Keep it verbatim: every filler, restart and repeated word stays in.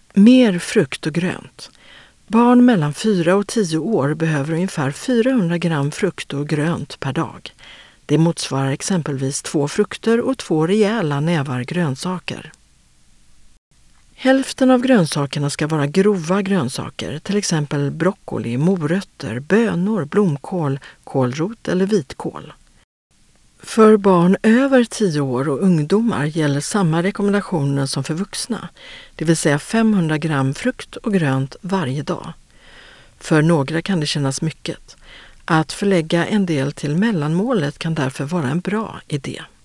Mer frukt och grönt. Barn mellan fyra och tio år behöver ungefär fyrahundra gram frukt och grönt per dag. Det motsvarar exempelvis två frukter och två rejäla nävar grönsaker. Hälften av grönsakerna ska vara grova grönsaker, till exempel broccoli, morötter, bönor, blomkål, kålrot eller vitkål. För barn över tio år och ungdomar gäller samma rekommendationer som för vuxna, det vill säga femhundra gram frukt och grönt varje dag. För några kan det kännas mycket. Att förlägga en del till mellanmålet kan därför vara en bra idé.